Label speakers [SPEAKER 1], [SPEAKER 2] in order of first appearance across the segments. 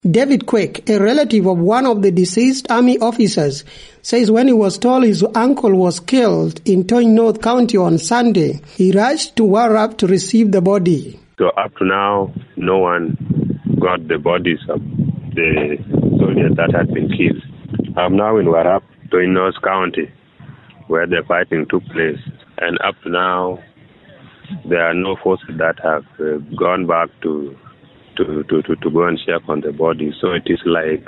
[SPEAKER 1] David Quake, a relative of one of the deceased army officers, says when he was told his uncle was killed in Tony North County on Sunday, he rushed to Warrap to receive the body.
[SPEAKER 2] So up to now, no one got the bodies of the soldiers that had been killed. I'm now in Warrap, Tony North County, where the fighting took place. And up to now, there are no forces that have gone back to go and check on the body. So it is like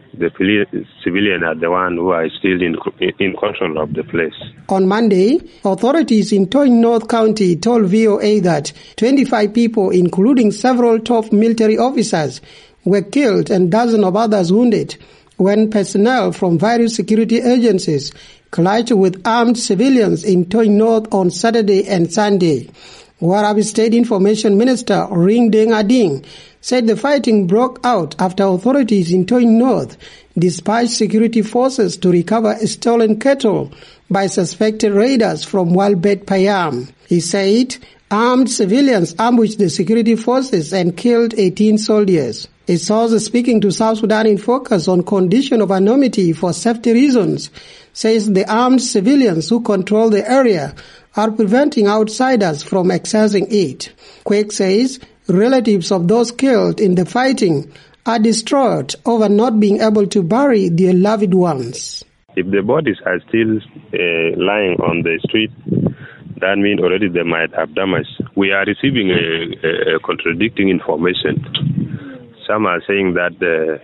[SPEAKER 2] the civilians are the ones who are still in control of the place.
[SPEAKER 1] On Monday, authorities in Tony North County told VOA that 25 people, including several top military officers, were killed and dozens of others wounded when personnel from various security agencies clashed with armed civilians in Tony North on Saturday and Sunday. Warrap State Information Minister Ring Deng Ading said the fighting broke out after authorities in Tony North dispatched security forces to recover stolen cattle by suspected raiders from Walbet Payam. He said armed civilians ambushed the security forces and killed 18 soldiers. A source speaking to South Sudan in Focus on condition of anonymity for safety reasons says the armed civilians who control the area are preventing outsiders from accessing it. Quake says relatives of those killed in the fighting are distraught over not being able to bury their loved ones.
[SPEAKER 2] If the bodies are still lying on the street, that means already they might have damaged. We are receiving a contradicting information. Some are saying that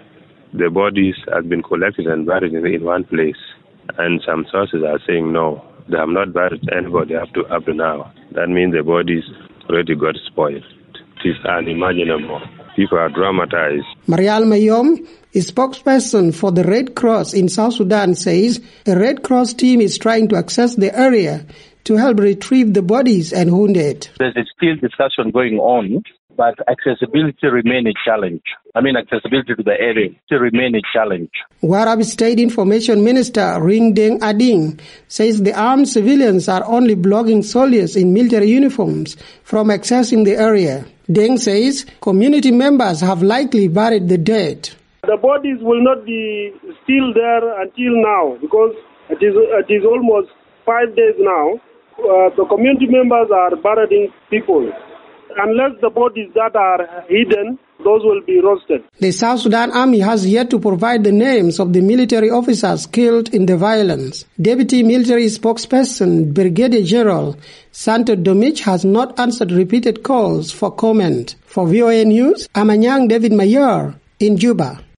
[SPEAKER 2] the bodies have been collected and buried in one place, and some sources are saying no, they have not buried anybody up to now. That means the bodies already got spoiled. It is unimaginable. People are dramatized.
[SPEAKER 1] Marial Mayom, a spokesperson for the Red Cross in South Sudan, says a Red Cross team is trying to access the area to help retrieve the bodies and wounded.
[SPEAKER 3] There's still discussion going on, but accessibility remains a challenge. Accessibility to the area still remains a challenge.
[SPEAKER 1] Warrap State Information Minister Ring Deng Ading says the armed civilians are only blocking soldiers in military uniforms from accessing the area. Deng says community members have likely buried the dead.
[SPEAKER 4] The bodies will not be still there until now because it is almost 5 days now. The community members are burying people. Unless the bodies that are hidden, those will be roasted.
[SPEAKER 1] The South Sudan Army has yet to provide the names of the military officers killed in the violence. Deputy Military Spokesperson Brigadier General Santo Domich has not answered repeated calls for comment. For VOA News, Amanyang David Mayer in Juba.